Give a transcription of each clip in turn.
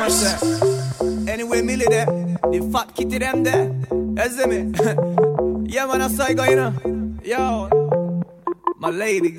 Anyway, Millie there, the fat kitty them there. You see me? Yeah, man, I saw you going, yo, my ladies.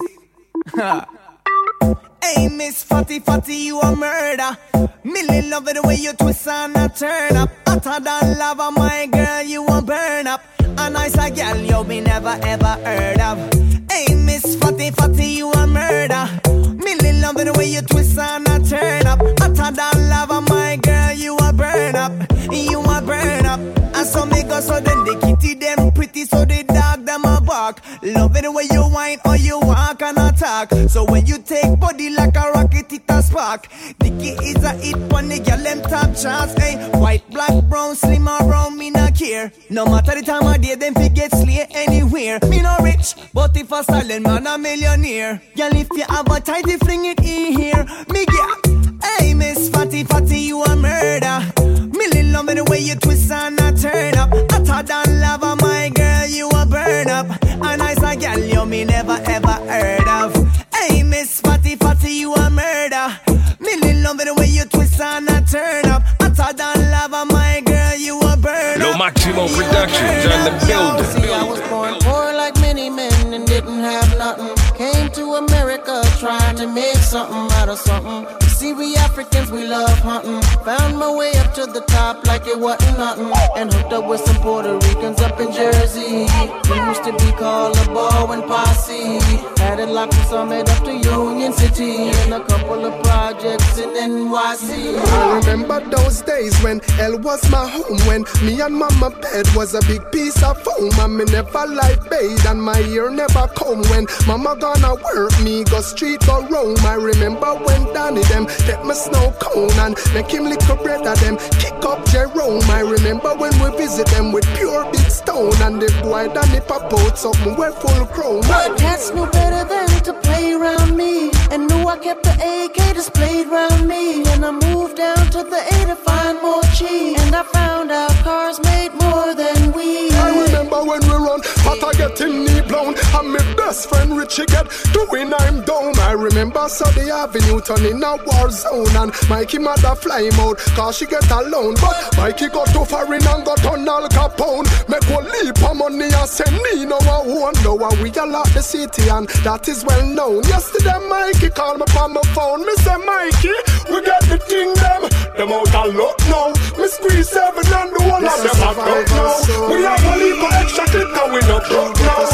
Hey, Miss Fatty, you a murder. Millie love it the way you twist and a turn up. Hotter than lava, my girl, you a burn up. A nice a girl you me never ever heard of. Hey, Miss Fatty, you a murder. Millie love it the way you twist and a turn up. Hotter than lava, my girl, you a burn up. You a burn up. And so me go so then the kitty them pretty, so the dog them a bark. Love it the way you whine or you walk and attack. So when you take body like a rocket, it a spark. Dicky is a hit when the girl them top charts. Hey, white, black, brown, slim or brown, me not care. No matter the time of day, them fi get slay anywhere. Me no rich, but if a silent man a millionaire. Girl, if you have a tighty, fling it in here. Me get, hey, Miss Fatty, you a murder. Millie love it the way you twist and a turn up. Hotter than lava, my girl, you a burn up. A nice a girl you me never ever heard of. Hey, Miss Fatty, you a murder. Millie love it the way you twist and a turn up. Hotter than lava, my girl, you a burn up. Lo Maximo Productions on the building. See, I was born poor like many men and didn't have nothing. Came to America trying to make something out of something. See, we Africans, we love hunting. Found my way up to the top like it wasn't nothing. And hooked up with some Puerto Ricans up in Jersey. We used to be called a ball and posse. Had it locked from Summit up to Union City. And a couple of projects in NYC. I remember those days when L was my home. When me and mama bed was a big piece of foam. And me never like bathe and my ear never comb. When mama gonna work, me go street go roam. I remember when Danny them get my snow cone and make him lick a bread of them, kick up Jerome. I remember when we visit them with pure big stone and the boy Danny pop out something we're full chrome. But cats knew better than to play around me, and knew I kept the AK displayed around me. And I moved down to the A to find more cheese, and I found out cars made more than we. I remember when we run, but I get him knee blown, and my best friend Richie get doing I'm down. I remember Sunday Avenue turning a war zone, and Mikey mother fly him out, cause she get alone. But Mikey got too foreign and got on Al Capone. Make one leap of money and send me no one. Now we all lock the city and that is well known. Yesterday Mikey called me on my phone. Me say Mikey, we got the thing them out of luck now. Me squeeze 7 and the one of them have luck now. We have a leap of extra clip and we not broke now.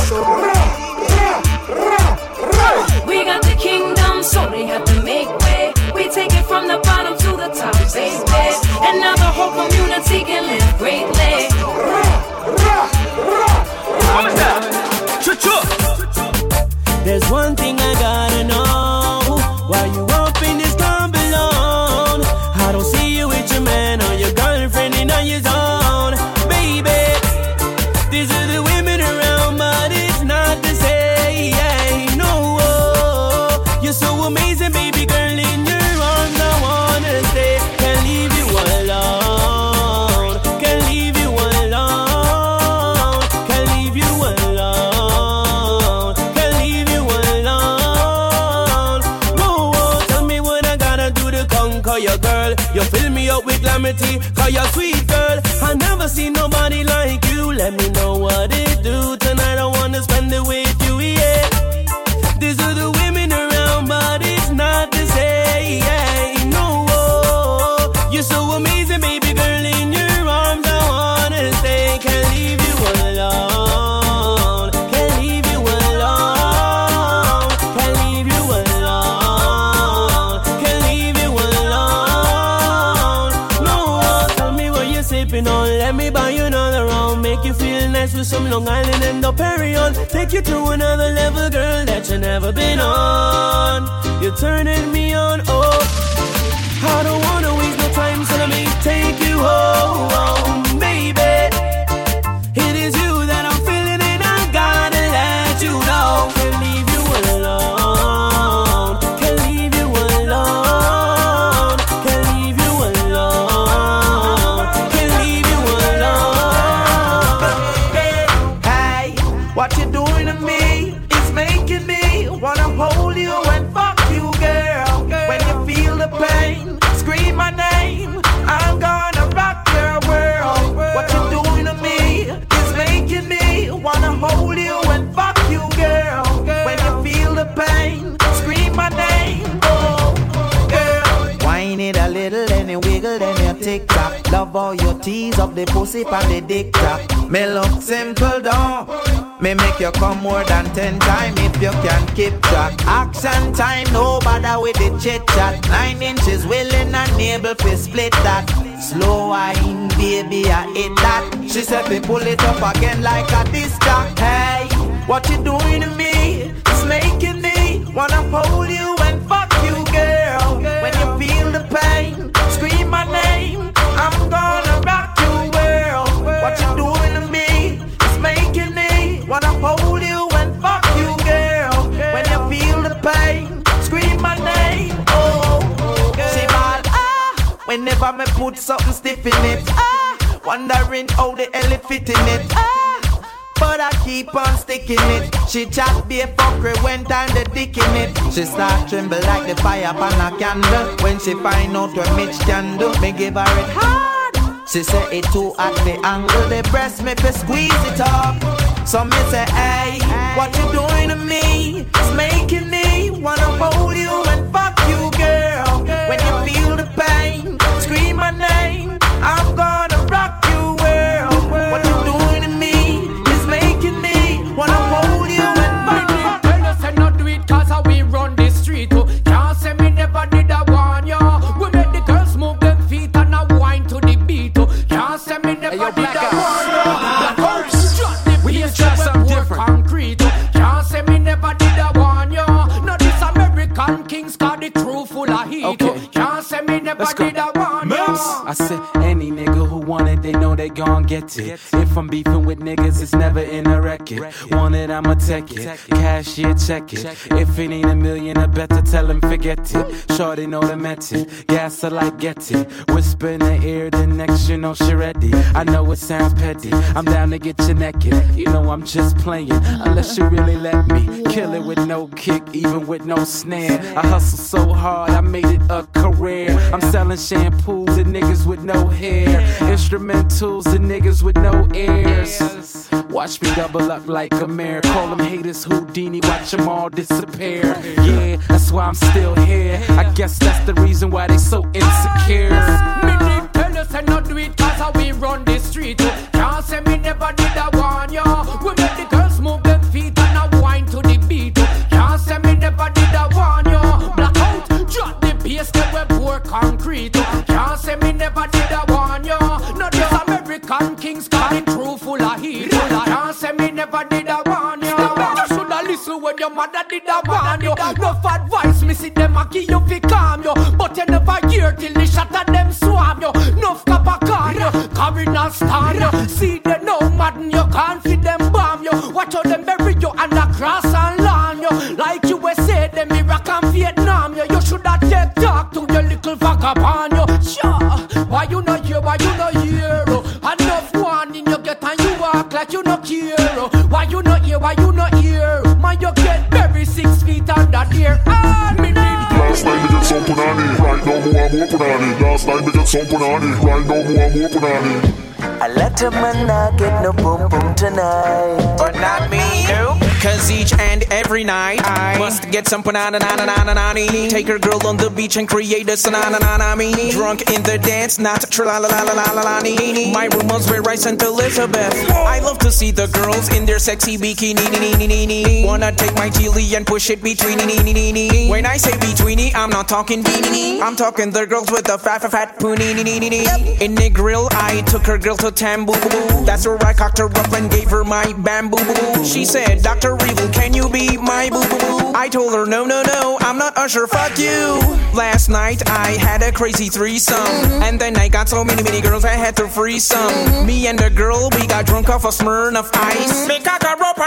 We got the kingdom, so they have to make way. We take it from the bottom to the top, baby. And now the whole community can live greatly. There's one thing I gotta know. Why you up in this club alone? I don't see you with your man or your girlfriend in on your zone. Baby, these are the women around, but it's not the same. No, you're so amazing, baby girl. In your arms, I wanna stay. Can't leave you alone. Can't leave you alone. Can't leave you alone. Can't leave you alone. No, tell me what I gotta do to conquer your girl. You fill me up with calamity, cause you're sweet girl. I never seen nobody like you. Let me know what it do tonight. I wanna spend it with you, yeah. These are the women around, but it's not the same. No, you're so amazing, baby girl. In your arms, I wanna stay. Can't leave you alone. Can't leave you alone. Can't leave you alone. Can't leave you alone. No, tell me what you're sipping on. Let me buy you another round. Make you feel nice with some Long Island and the Perignon. Take you to another level, girl, that you never been on. You're turning me on, oh. I don't wanna waste no time, so let me take you home, baby. It is you that I'm feeling and I gotta let you know. Can't leave you alone. Can't leave you alone. Can't leave you alone. Can't leave you alone. Hey, what you doing to me? It's making me wanna hold you and fuck you, girl. jiggle then you tick tock. Love how you tease up the pussy pan the dick top. Me look simple down. Me make you come more than 10 times if you can keep track. Action time, no bother with the chit chat. 9 inches willing and able to split that. Slow wine, baby, I hit that. She said me pull it up again like a disc jock. Hey, what you doing to me? It's making me wanna hold you and fuck you, girl. When you feel the pain, scream my name. I'm gonna rock you, world. What you doing to me? It's making me wanna hold you and fuck you, girl. When you feel the pain, scream my name. Oh, she ball, whenever me put something stiff in it. Wondering how the hell it fit in it. But I keep on sticking it. She chat be a fucker when time the dick in it. She start tremble like the fire upon a candle. When she find out what Mitch can do, me give her it hard. She say it too at the angle. The breast me fi squeeze it up. So me say, hey, what you doing to me? It's making me wanna hold you and fuck you, girl. When you feel the pain, scream my name. I'm gonna rock you, world. What you doing to me? It's making me wanna hold you and fuck you. Tell us and not do it cause how we run the street. Can't say me never did a warn ya. We make the girls move them feet and a wine to the beat. Can't say me never did a warn ya. Black Ops, shut the bass to we pour concrete. Can't say me never did a warn ya. No this American Kings got the crew full of heat. Okay. Can't say me never did a warn ya. I said any nigga who want it, they know they gon' get it. If I'm beefing with niggas, it's never in a record. Want it, I'ma take it. Cashier, check it. If it ain't a million, I better tell him forget it. Shorty know the method. Gas her like get it. Whisper in the ear, the next you know she ready. I know it sounds petty. I'm down to get you naked. You know I'm just playing, unless you really let me. Kill it with no kick, even with no snare. I hustle so hard, I made it a career. I'm selling shampoos and niggas with no hair. Instrumentals and niggas with no ears. Watch me double up like a mare. Call them haters Houdini, watch them all disappear. Yeah, that's why I'm still here. I guess that's the reason why they so insecure. Me need tell us and not do it cause how we run the street. Can't say me never did a warn ya. We make the girls move them feet and a wine to the beat. Can't say me never did a warn ya. Blackout, drop the bass that we pour concrete. Can't say me never did a warn ya. No this American Kings got the crew full of heat. Can't say me never did a warn ya. You shoulda listen when your mother did a warn you. Enough advice me see them a give you fi calm you. But you never hear till the shot of them swarm you. Enough capacan you, carrying a star you. See them now madden you, can't feed them bomb you. Watch how them bury you under grass and lawn you. Like USA, them Iraq and Vietnam you. You shoulda take talk to your little vagabond you. Sure, why you not here, why you not here? Enough warning you get and you walk like you not care. Why you not here, why you not here? Man you get buried 6 feet under there. Me last night we get some punani, right now more punani. Last night we get some punani, right now more punani. I let a man not get no boom boom tonight. But not me, no. Cause each and every night I must get some panana-na-na-na-na-na-ni. Take her girl on the beach and create a sanana-na-na-na-me. Drunk in the dance, not tra-la-la-la-la-la-la-ni. My room was where I sent Elizabeth. I love to see the girls in their sexy bikini. Wanna take my chili and push it between. When I say betweeny, I'm not talking beanie. I'm talking the girls with the fat poonie. In the grill, I took her girl to Tambu. That's where I cocked her up and gave her my bamboo. She said, Dr. Evil, can you be my boo-boo? I told her, no, I'm not Usher, fuck you. Last night I had a crazy threesome. And then I got so many girls I had to free some. Me and the girl, we got drunk off a Smirnoff Ice. Me cock a rope,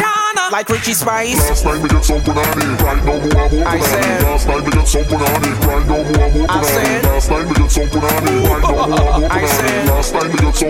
like Richie Spice. Last night we get some punani, right now more punani. Last night we get some punani, right now more punani. Last night we get some punani, right now more punani. Last night we get some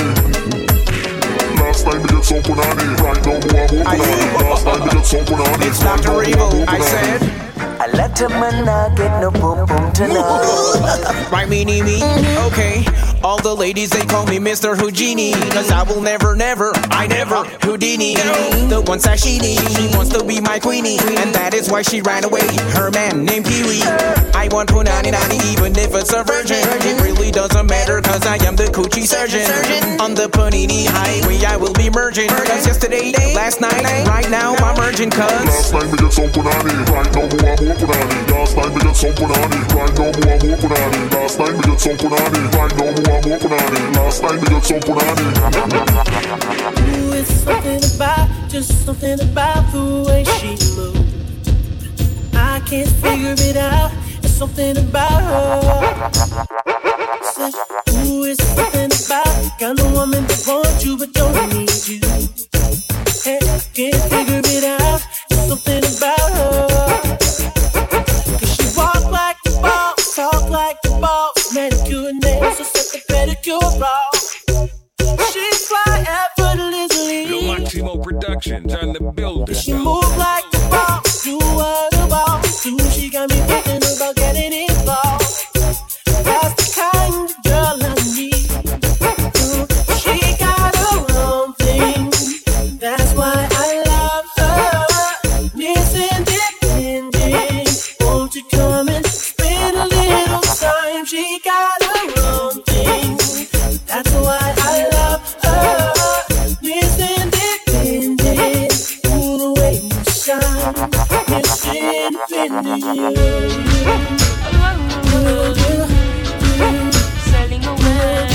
punani. Last night we get some punani, right now more punani. Last night we get some punani. It's Dr. Evil, I said. I let a man not get no boom boom tonight. Right, me. Okay. All the ladies, they call me Mr. Houdini. Cause I will never, I never Houdini. The one sashini, she wants to be my queenie. And that is why she ran away, her man named Kiwi. I want punani nani even if it's a virgin. It really doesn't matter, cause I am the coochie surgeon. On the Panini highway, I will be merging. Cause yesterday, last night, right now, I'm merging, cause last night we get some punani, right now more I'm more punani. Last night we get some punani, right now more I'm more punani. Last night we get some punani, right now more I'm more punani. Last night we get some punani. Ooh, it's something about, just something about the way she moves. I can't figure it out. It's something about her. Said, ooh, it's something about the kind of woman that wants you but don't need you. Hey, I can't figure it out. It's something about her. Cause she walk like the boss, talk like the boss, manicure and nails, so set the pedicure raw. She fly effortlessly. Yo, Maximo Productions on the building. She move like the boss, do what the boss do. She got me thinking about getting involved. That's the kind of girl I need. She got her own thing. That's why I love her. Miss Independent, won't you come and spend a little time? She got her own thing. That's why I love her. Miss Independent, ooh, the way you shine. Miss Independent. Selling away.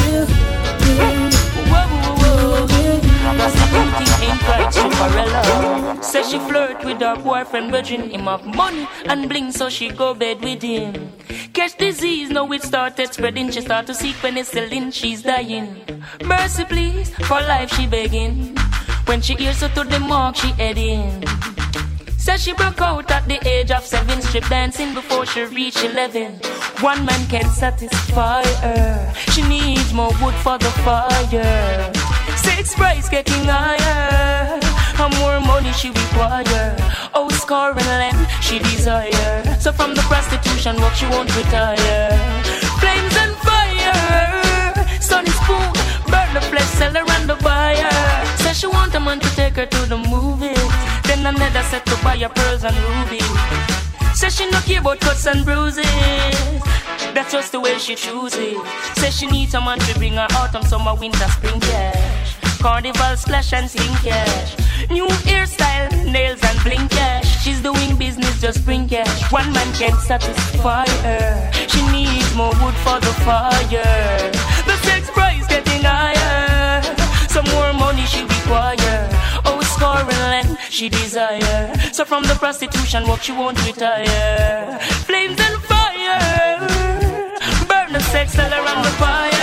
That's the good thing ain't quite Cinderella. Says she flirt with her boyfriend, virgin him of money and bling, so she go bed with him. Catch disease, now it started spreading. She start to seek penicillin, she's dying. Mercy please, for life she begging. When she hears her to the mark, she heading. Says she broke out at the age of 7, strip dancing before she reached 11. One man can't satisfy her. She needs more wood for the fire. Sex price getting higher. And more money she require. Oh, score and land she desire. So from the prostitution work she won't retire. Flames and fire. Sun is spoon. Burn the flesh seller and the buyer. Says she want a man to take her to the movies. Then another set to buy her pearls and rubies. Says she no care about cuts and bruises. That's just the way she chooses. Says she needs a man to bring her autumn, summer, winter, spring cash. Carnival, splash and sling cash. New hairstyle, nails and bling cash. She's doing business, just bring cash. One man can't satisfy her. She needs more wood for the fire. The sex price getting higher. Some more money she require. Oh, score and land she desire. So from the prostitution work she won't retire. Flames and fire. Burn the sex seller and the fire.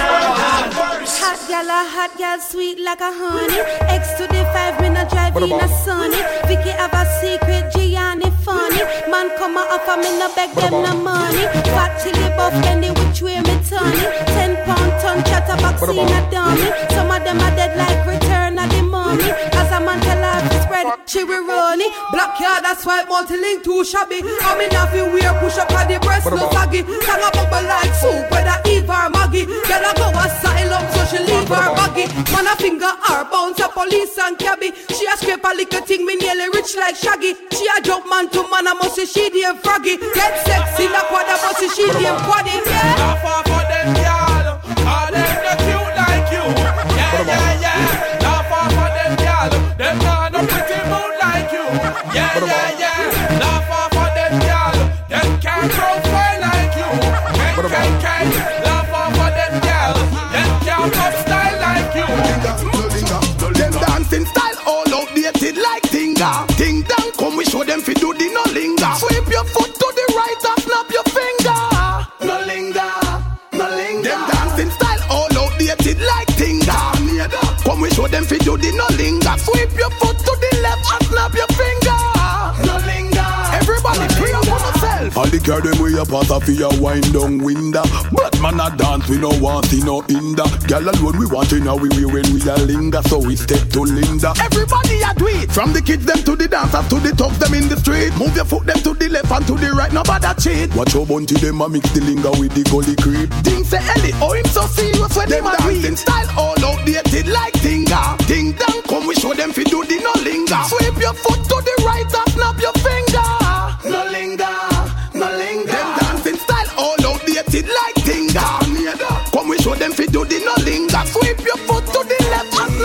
Hot gal, sweet like a honey. X to the 5, me not driving a sunny. Vicky have a secret, Gianni funny. Man come a offer, me no beg them no money. Fat chili buff, any which way me turn it. 10 pound ton chatterbox in a dummy. Some of them are dead like Return of the Mummy. As a man tell her to spread, she will run it. Black card, that's why multi-link too shabby. I mean nothing weird, push up at the breast, no saggy. Sang a bubble like soup, whether Eve or Maggie. Girl a go asylum, so she leave her baggy. Man a finger her, bounce a police and cabby. She a scrape a little thing, me nearly rich like Shaggy. She a jump man to man, I must say she damn froggy. Get sexy, na quad, I must say she damn quaddy. Yeah. Not far for them, y'all. All them not cute like you. Yeah, yeah, yeah. Not far for them, y'all. Them not no pretty mood like you. Yeah, yeah, yeah. Not far for them, y'all. Them can't profile like you. Can. Not far for them, y'all. Them can't pop style like you. Them dancing style all outdated like Tinga. Ting dang, come we show them fi do the no linger. Sweep your foot to the right and snap your finger. No linger, no linger. Them dancing style all outdated like Tinga. Come we show them fi do the no linger. Sweep your foot to the left and snap your finger. No linger. Everybody pray up on yourself. All the girl them way up pass off your wind down window. But man a dance we no want see no hinder. Girl alone we want in a we when we a linger. So we step to Linda. Everybody a do it. From the kids them to the dancers to the thugs them in the street. Move your foot them to the left and to the right. Nobody cheat. Watch your bunty them a mix the linger with the gully creep. Things say Ellie, oh him so serious when them dancing style all outdated like Tinga. Ting dang, come we show them fi do the no linger. Sweep your foot to the right and snap your finger. No linger, no linger. Them dancing style all outdated like Tinga.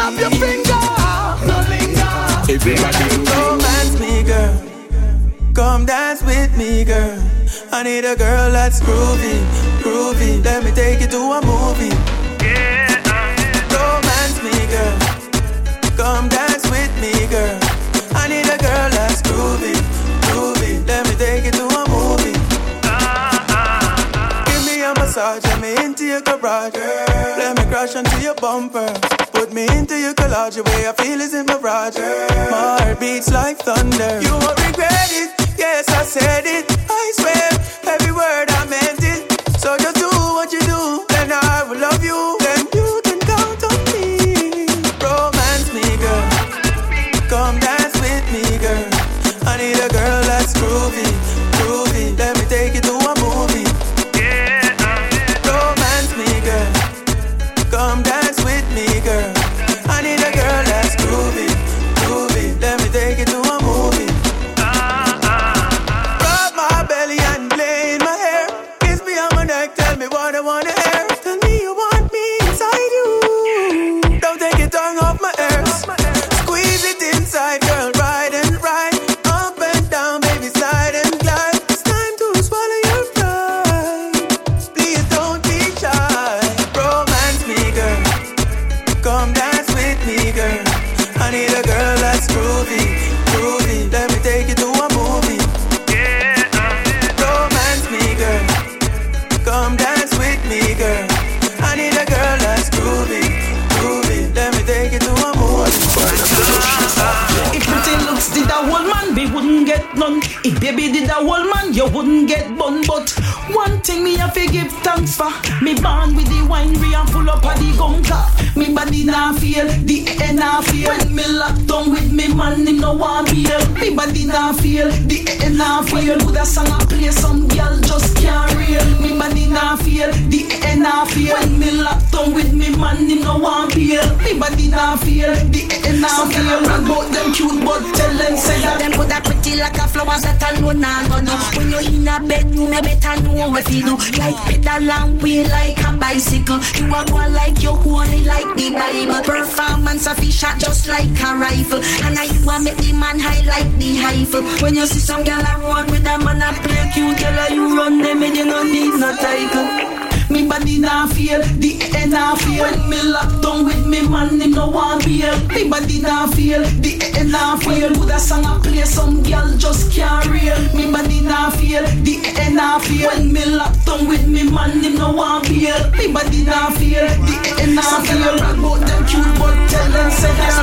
snap your finger. No linger. Romance me, girl. Come dance with me, girl. I need a girl that's groovy, groovy. Let me take you to a movie. Romance me, girl. Come dance with me, girl. I need a girl that's groovy, groovy. Let me take you to a movie. Give me a massage, let me into your garage. Let me crash onto your bumper. Put me into your collage, the way I feel is in my mirage. My heart beats like thunder. You won't regret it, yes I said it. I swear, every word I meant it. So just do what you do, and I will love you. Then you can count on me. Romance me, girl. Come dance with me, girl. I need a girl that's groovy, groovy. Let me take you to a movie. Romance me, girl. Come dance with me, girl. I need a girl that's groovy, groovy. Let me take you to a movie. Rub my belly and play in my hair. Kiss me on my neck, tell me what I wanna hear. Tell me you want me inside you. Don't take your tongue off my hair. Squeeze it inside, girl, right and right. Up and down, baby, slide and glide. It's time to swallow your pride. Please don't be shy. Romance me, girl. Come dance with me, girl. I need a girl that's groovy, groovy. Let me take you to a movie. Romance me, girl. Come dance with me, girl. I need a girl that's groovy, groovy. Let me take you to a movie. If pretty looks did a whole man, we wouldn't get none. If baby did a whole man, you wouldn't get bun. But one thing me have to give thanks for. Me born with the winery and full up of the gunka. Me body nah feel, the air nah feel. When me lock down with me man, him no want feel. Me body nah feel, the air nah feel. Good a song I play, some girl just can't reel. Me body nah feel, the air nah feel. When me lock down with me man, him no want feel. Me body nah feel, the air nah feel. About them cute, but tell them say that them put that pretty like a flowers that I know nah go no. When you in a bed, you may better know what you do. Like pedal and wheel like a bicycle. You a go like you holy like the Bible. Performance of a shot just like a rifle. And now you a make the man high like the rifle. When you see some girl a run with a man a play cute, girl a you run them and you no need no title. Me body nah feel, the air nah feel. When me lock down with me man, him no want feel. Me body nah feel, the air nah feel. Good a song I play, some girl just can't reel. Me body nah feel, the air nah feel. When me lock down with me man, him no want feel. Me body nah feel, the air nah feel. About them cute, but tell them say that.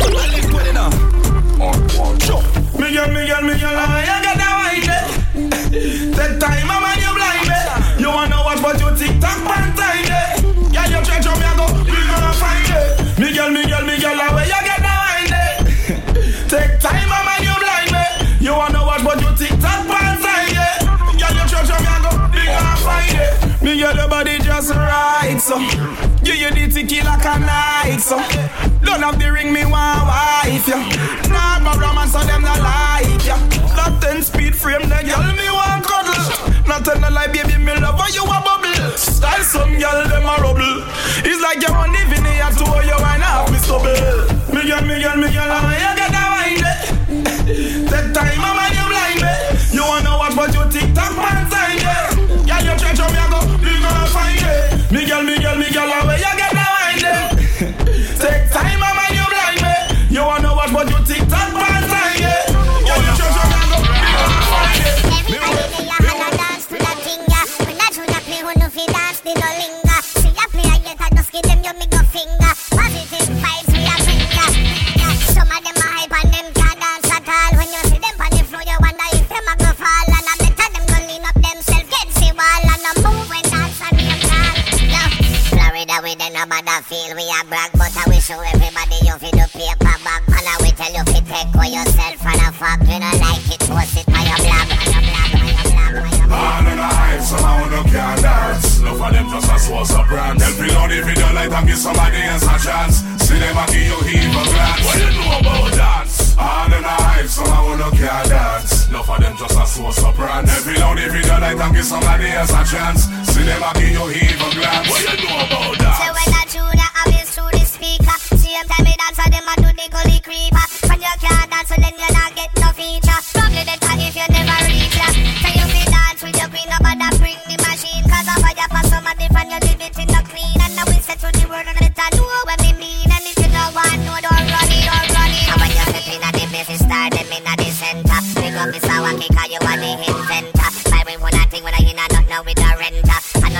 Miguel, I got that white. That time, I'm on your blind. You wanna watch but you TikTok one time. Yeah, you try to me, I go, we gonna find it. Miguel, I where you get that white. Take time, I'm on your blind. You wanna watch but you TikTok one time. Yeah, you try to me, I go, we gonna find it. Miguel, your body just right, so you the ticky like a knife, so don't have the ring, me want wife, yeah. Nah, but romance, so them not like, yeah. Not 10 speed frame, the girl me want cuddle. Not tell no lie, baby, me love how you a bubble. Style some girl, them a rubble. It's like you want even here to hold you and half me stubble. Miguel, you get that wine, that time I'm on you blind, you wanna watch but you TikTok one time, yeah. Yeah, you try to me, I go, you gonna find it. Miguel, where you get that wine, take time, I'm on you blind, you wanna watch but you TikTok one time, yeah. Yeah, you try to me, I go, you gonna find it. Everybody, you wanna dance to that thing, yeah. When I do not play, who no fi dance, they no linger. See ya play, I get a just give them your middle finger. Positive vibes, we a bring ya. Some of them are hype and them can't dance at all. When you see them on the floor, you wonder if them a go fall. And I better them go lean up themselves, get see wall and a move when dance and be a call. No, Florida we then no bother feel we a brag, but I wish show everybody you fi do paper bag. And I will tell you fi take for yourself and a fuck. You don't like it, post it on your blog, all in the hype, somehow no can't dance. No for them just a source of brand. Them feel on the video like and give somebody else a chance. See them a give you heave a glance. What you know about dance? All in the hype, somehow no can't dance. No for them just a source of brand. Them feel on the video like and give somebody else a chance. See them a give you heave a glance. What you know about dance? So when I tune the obvious through the speaker, see them time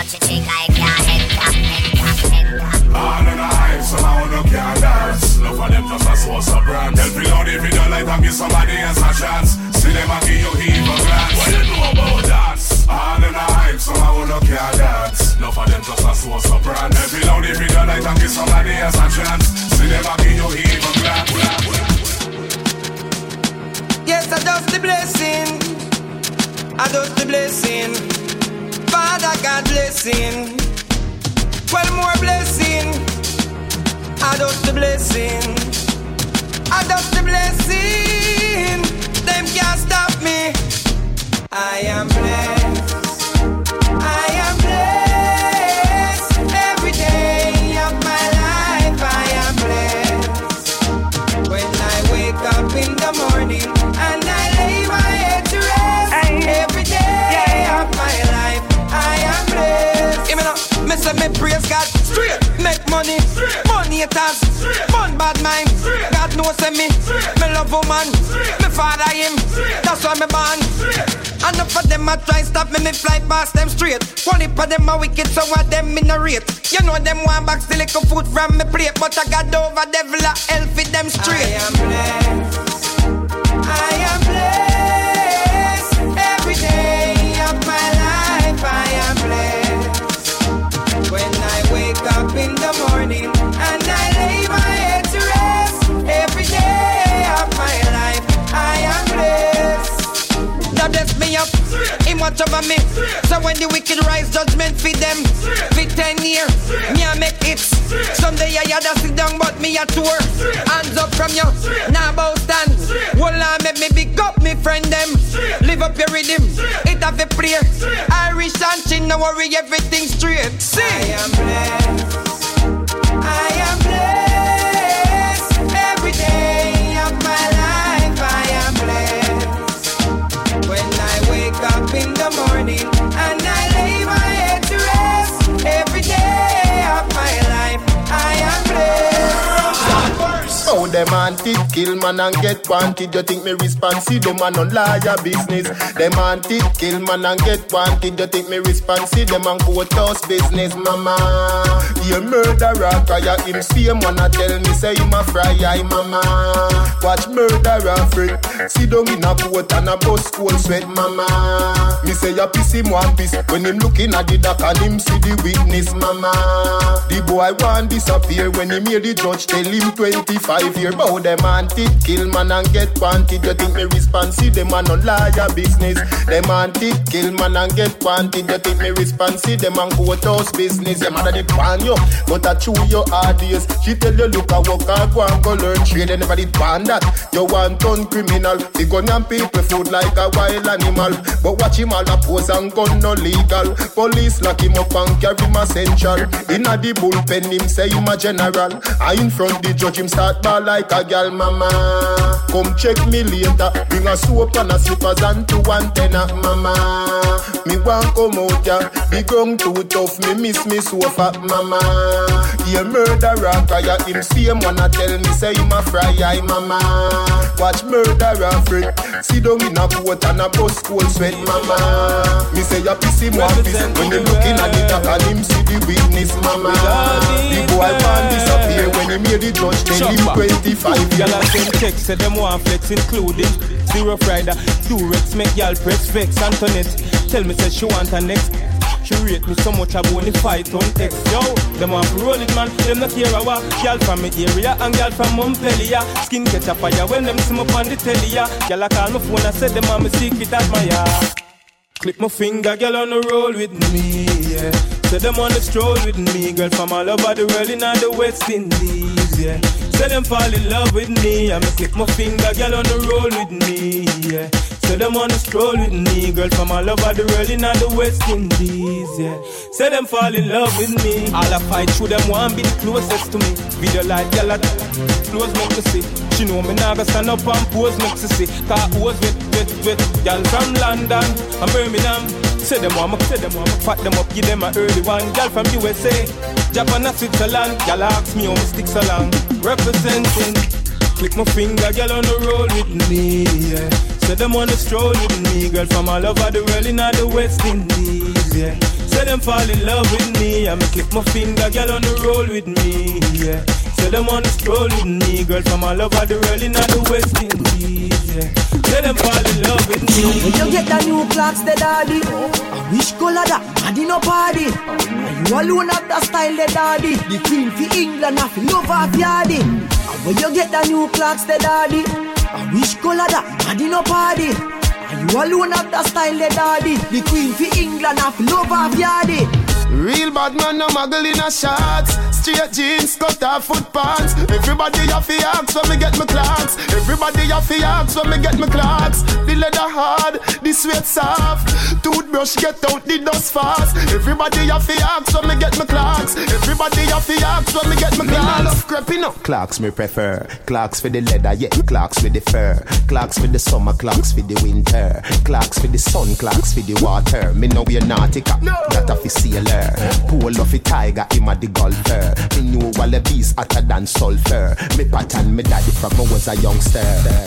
no chick I can't enter. All in the hype, so now no can't dance. Enough of them just a source of brand. Help me out if you don't like and give somebody else a chance. See them and give you even glance. What you know about dance? All in the hype, so now no can't dance. Enough of them just a source of brand. Help me out if you don't like and give somebody else a chance. See them and give you even glance. Yes, I just the blessing. I just the blessing. Father God blessing. Well, more blessing. I just the blessing. I just the blessing. Them can't stop me. I am blessed. I am blessed. Every day of my life I am blessed. When I wake up in the morning and I lay my head to rest. Every day of my life I am blessed. Give me now. Me say me praise God straight. Make money, money it has. Fun bad mind. God knows me. Me love woman. Me father him. That's why me born. Enough of them a try stop me. Me fly past them straight. One heap of them a wicked, so what them in a rate. You know them want back still little food from me plate, but I got over devil a hell for them straight. I am blessed. I am blessed. Every day of my life I am blessed. When I wake up in the morning and I lay my head to rest. Every day of my life I am blessed. Now bless me up, him watch over me. So when the wicked rise, judgment feed them. For 10 years, me I make it. Someday I had to sit down, but me a tour. Hands up from you, now bow stand. Hold on, make me big up me friend them. Live up your rhythm, it have a prayer. Irish and chin, no worry, everything straight. See, I am blessed. I am blessed. Every day of my life I am blessed. When I wake up in the morning and I lay my head to rest. Every day of my life I am blessed. Oh, them anti-kill man and get wanted. You think me responsive? Them man on liar business. Them anti-kill man and get wanted. You think me responsive? Them on courthouse business, mama. You murderer, cry him same one a tell me say him a fry eye, mama. Watch murderer free. See down in a court and a bus cold sweat, mama. Me say you piss him one piece when him looking at the dock and him see the witness, mama. The boy want disappear when him hear the judge tell him 25 years. Bout them anti-kill man and get wanted. You think me responsive? Them man on liar business. Them anti-kill man and get wanted. You think me responsive? Them on courthouse business. Them mother did pan you, but I chew your hard days. She tell you look at work and go and go learn trade. They never did pan that. You want turn criminal. The gun and people food like a wild animal. But watch him all a pose and gun no legal. Police lock him up and carry him essential. In a the bullpen him say him a general. I in front the judge him start ball like a gal, mama. Come check me later. Bring a soap and a slippers and 2 antenna, mama. Me want come out ya. The ground too tough. Me miss me sofa, mama. You murderer, cry him same one a tell me say him a fry eye, mama. Watch murderer free. Sit down in a coat and a bus cold sweat, mama. Me say you piss him one piece when you looking at the top and him see the witness, mama. The boy want disappear when he made the judge tell him 25 years. Y'all have them checks, say them want flex including Zero Friday, 2 Rex, make y'all press vex. Antoinette, tell me say she want her next. She rate me so much I won't fight on X. Yo, them want to roll it man, them not care a what. Y'all from me area and y'all from Montpellier. Skin catch a fire when them see me on the telly. Y'all call my phone and say them want me secret admire. Click my finger, girl on the roll with me, yeah. Say them on the stroll with me, girl from all over the world in the West Indies, yeah. Say them fall in love with me, I'ma click my finger, girl on the roll with me, yeah. Say them on the stroll with me, girl from all over the world in the West Indies, yeah. Say them fall in love with me. All I fight through them want be the closest to me. Video like girl at close make me see. She know me now go stand up and pose make me see. Cause who's with girl from London and Birmingham. Say them want me, fat them up, give them a early one. Girl from USA, Japan and Switzerland. Girl ask me how me stick so long. Representing, click my finger, girl on the roll with me, yeah. Say them on the stroll with me, girl from all over the world in the West Indies, yeah. Say them fall in love with me. I me click my finger, girl on the roll with me. Yeah. Say them on the stroll with me, girl from all over the world in the West Indies. Yeah. Say them fall in love with me. When you get the new clocks, the daddy. I wish color that, daddy no party. You alone have the style, the daddy. The queen for England, I feel love of yardy. When you get the new clocks, the daddy. I wish color that, daddy no party. You alone have the style, the daddy. The queen for England, I feel love of yardy. Real bad man, no muggle in a shots. Straight jeans, cut off foot pants. Everybody have to ask when me get my clocks. Everybody have to ask when me get my clocks. The leather hard, the sweat soft. Toothbrush get out the dust fast. Everybody have to ask when me get my clocks. Everybody have to ask when me get my clocks. I love creeping up. Clocks me prefer. Clocks for the leather, yeah. Clocks for the fur. Clocks for the summer, clocks for the winter. Clocks for the sun, clocks for the water. Me know we're nautica, that a fi sailor. Pull off a tiger, him a the golfer. Me knew all the bees hotter than sulfur. Me pattern me daddy from I was a youngster.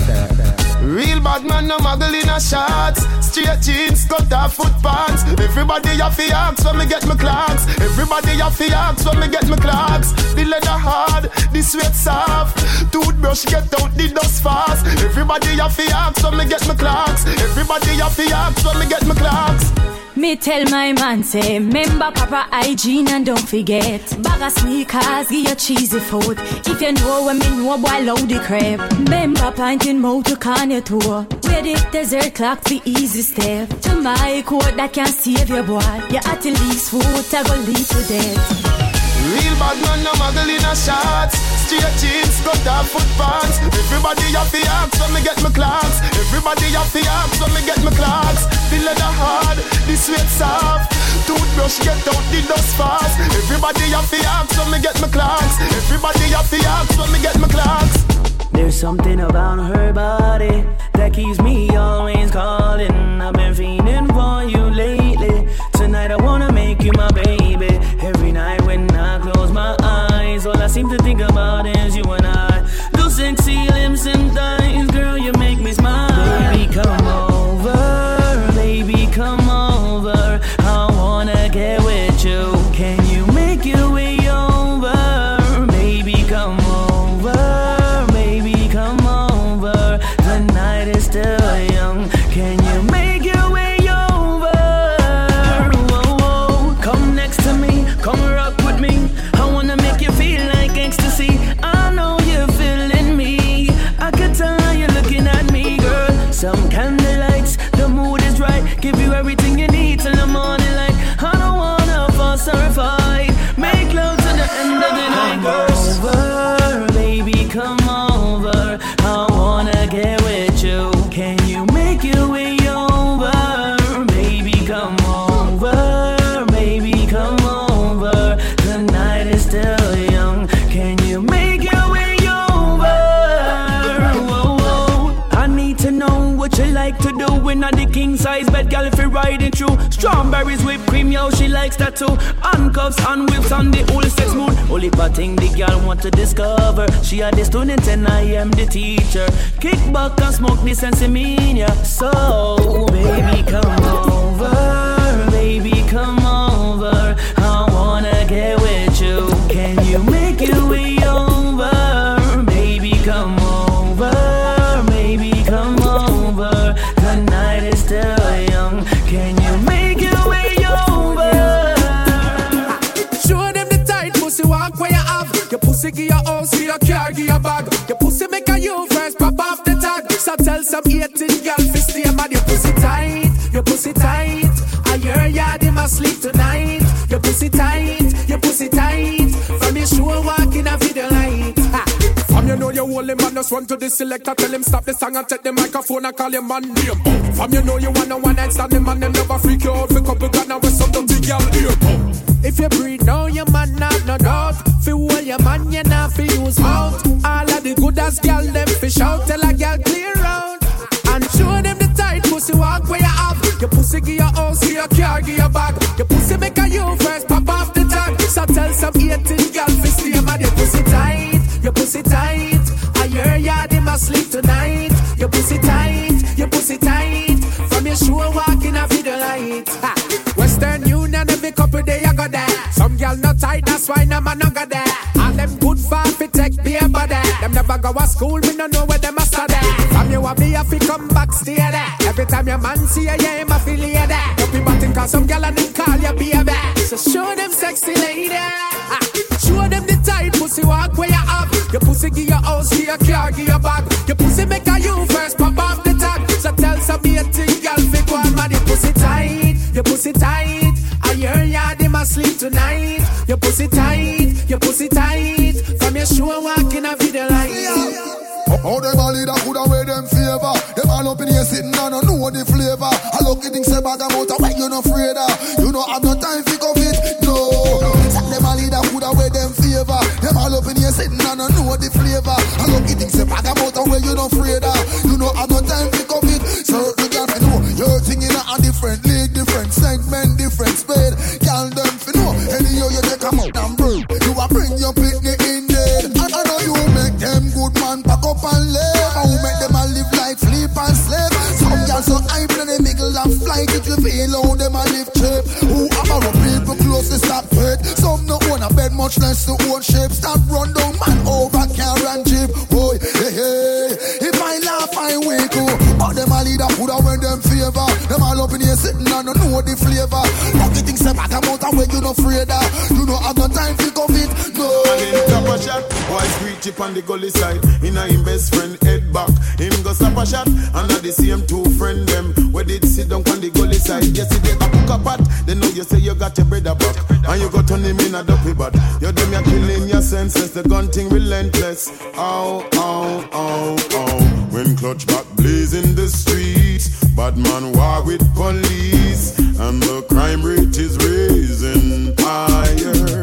Real bad man, no muggle in a shots. Straight jeans, cut off foot pants. Everybody have to ask when me get my clocks. Everybody have to ask when me get my clocks. The leather hard, the sweat soft. Toothbrush get out the dust fast. Everybody have to ask when me get my clocks. Everybody have to ask when me get my clocks. Me tell my man say, remember proper hygiene and don't forget. Bag of sneakers, give you cheesy food. If you know what me know, boy, load the crap. Remember pointing mouth to Kanye tour. Where the desert clock the easy step. To my code that can save your boy. You at the least food, I go lead to death. Real bad man, no muggle in a shots. Straight jeans, cut off foot pants. Everybody have to ask when me get my clocks. Everybody have to ask when me get my clocks. The leather hard, the sweat soft. Toothbrush get out the dust fast. Everybody have to ask when me get my clocks. Everybody have to ask when me get my clocks. There's something about her body that keeps me always calling. I've been fiending for you lately. Tonight I wanna make you my baby. Every night when I close my eyes, all I seem to think about is you and I. Those sexy lips and thighs, girl, you make me smile. Baby, come over, baby, come over. I wanna get with you. Can you make your way over? Baby, come over, baby, come over. The night is still young. Can you make your way over? Whoa, whoa. Come next to me, come rock with me. I wanna make you feel like ecstasy. I know you're feeling me. I can tell you're looking at me, girl. Some candlelights, the mood is right. Give you everything you need till the morning light. I don't wanna fuss or fight. Make love to the end of the night, girl. Come over, baby, come over. I wanna get with you. Can you make your way over? Baby, come over, baby, come over. The night is still young. Can you make your way over? Whoa, whoa. I need to know what you like to do when I'm the king size bed, girl, if you're riding through. Strawberries, whipped cream, yo, she likes that too. Handcuffs and whips on the whole sex mood. Only bad thing the girl want to discover. She are the student and I am the teacher. Kick back and smoke this and see me, yeah. So, baby, come over, baby, come over. I wanna get with you. Can you make your way over? Baby, come over, baby, come over. The night is still young. Can you make your way over? Show them the tight pussy walk where you have. Your pussy give your house, give your car, give your bag. Your pussy make a you first, pop off the tag. So tell some 18 girl to stay mad. Your pussy tight, your pussy tight. I hear ya, they must sleep tonight. Your pussy tight, your pussy tight. From your show walking a video light. From you know you hold him man, just run to the selector. Tell him stop the song and take the microphone and call your man name. From you know you wanna one night stand him and them never freak you out. For couple gun with some dirty girl here. If you breathe now, your man not no doubt. Feel all your man, you not fi use mouth. All of the good ass girl, them fish out. Tell a girl clear out. And show them the tight pussy walk where you have. Your pussy give your house, give your car, give your bag. Your pussy make a you first, pop off the tag. So tell some 18 girl fi stay mad. Your pussy tight, your pussy tight. I hear ya, they must sleep tonight. Your pussy tight, your pussy tight. From your show walking a video light. Western Union, every That's why no man no go there. And them good far fi take beer body. Them never go to school, me no know where them a study. From you have me, I fi come back, stay there. Every time your man see you, yeah, him a feel you there. Don't be batting cause some gal and them call you baby. So show them sexy lady. Show them the tight pussy walk where you have. Your pussy give your house, give your car, give your bag. Your pussy make a you first, pop off the tag. So tell some thing, girl, fi go on, man, your pussy tight. Your pussy tight. I hear ya, they must sleep tonight. Your pussy tight, your pussy tight. From your show walking a video like how them all leader coulda wear them favor. Them all up in here sitting and don't know the flavor. I look at things say bag about a way you no afraid of. You know have no time for COVID, no. Them all leader coulda wear them favor. Them all up in here sitting and don't know the flavor. I look at things say bag about a way you no afraid of. You know have no time for COVID. Certain girl fi know your thing in a different league, different segment, different speed. Girl them fi know anyhow you take 'em out and bring. You a bring your picnic in there. And I know you make them good man pack up and live. Who make them a live like sleep and slave. Some girls so hype in the middle of flight. If you feel how them a live cheap. Who have a people close to stop it. Some no own a bed much less to own shape. Stop run down man over car and jeep. Boy, hey, hey. If I laugh I wake up. But them a leader put away them favor. Them all up in here sitting and don't know the flavor. Lucky things say back about a way you no afraid of. You know have no time to COVID. No. And him tap a shot. Boy screech up on the gully side. Inna him best friend head back. Him go stop a shot. And at the same two friend them. Where did sit down on the gully side. Yes he did a cook a pot. They know you say you got your brother back. And you go turn him in a dopey bat. You them you killing your senses. The gun thing relentless. Ow, ow, ow, ow. When clutch back blaze in the streets. Bad man war with police. And the crime rate is raising higher.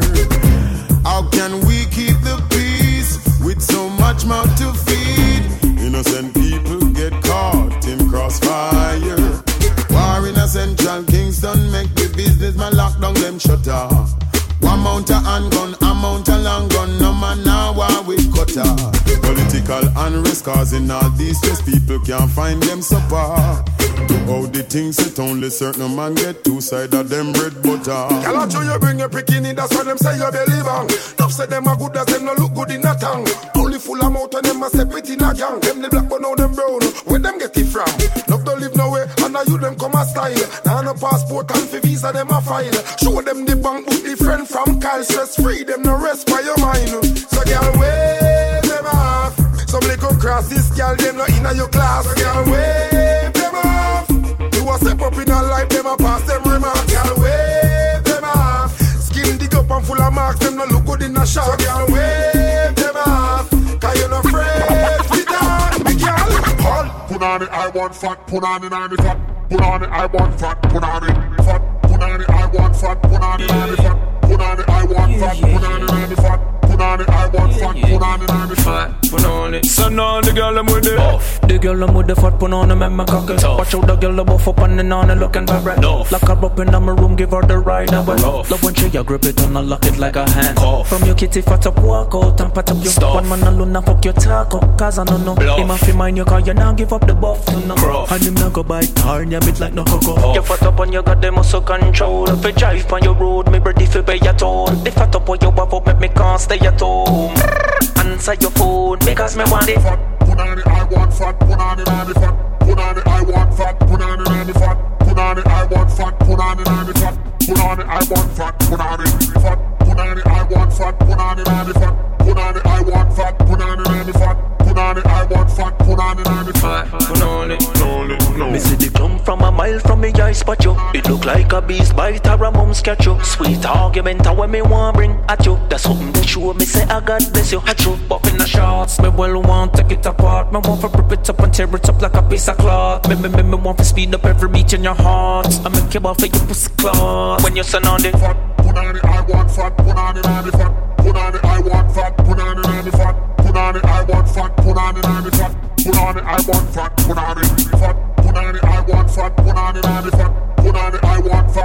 How can we keep the peace with so much mouth to feed? Innocent people get caught in crossfire. War in a central Kingston make the businessman lock down them shutter. One mount a handgun, a mount a long gun. No man now war with cutter. Political unrest causing all these stress. People can't find them supper. How the things set only certain man get two side of them bread butter. Girl, I show you bring your bikini, that's why them say you believe on. Enough say them are good as them no look good in a tongue. Only full amount of them a step it in a gang. Them the black but now them brown. Where them get it from? Love don't live nowhere, and now you them come a style. Now no passport and for visa them a file. Show them the bank book different from Kyle. Stress free, them no rest by your mind. So girl, wave them off. Some little cross this girl, them no in your class. So girl, wave them off. You a step up in a life, them a pass them remarks. Girl, wave them off. Skin dig up and full of marks, them no look good in a shot. So girl, wave them off. Cause you no afraid to die, big girl. Put on it, I want fat. Put on it, I'm fat. Put on it, I want fat. Put on it, fat. Put on it, I want fat. Put on it, I'm fat. Put on it, I want fat. Put on it, I'm fat. Put on it, I want fat. Put on it, I'm fat. Put on it. So now the girl I'm with it. Buff. The girl I'm with the fat. Put on them and my cocky. Watch out the girl I'm buff up and then on and looking vibrant. Lock her up in my room, give her the ride and love when she a grip it and I lock it like a hand. From your kitty fat up, walk out and pat up your stuff. One man alone and fuck your taco. Cause I don't know. Him a fi mind you cause you now give up the buff to no. And him now go by tar and you bit like no cocoa. You fat up and you got them muscle control. If you drive on your road, me ready fi pay your toll. The fat up what you have up make me can't stay at home. Answer your phone because me want it. Put on it, I want fat. Put on it, I'm fat. Put on it, I want fat. Put on it, I'm fat. Put on it, I want fat. Put on it, I'm fat. Put on it, I want fat. Put on it, fat. Put on it, I want fat. Put on it, I'm fat. Put on it, I want fat. Put on it, I'm fat. Put on it, I want fat. Put on it, I'm fat. Put on it, Me see the come from a mile from me eye spot you. It look like a beast bite or a mum's catch you. Sweet argument when me want bring at you. That's something that show me say I God bless you. At you, but in the shots, me well want take it apart. Me want to rip it up and tear it up like a piece of cloth. Me want to speed up every beat in your heart. I make you off for your pussy cloth. When you send on it, put on it, I want fat. Put on it, I'm fat. Put on it, I want fat. Put on it, I'm fat. Put on it, I want fat. Put on it, I'm fat. Put on it, I want fat. Put on it, fat. Put on it, I want fat. Put on it, I'm fat. Put on it, I want fat.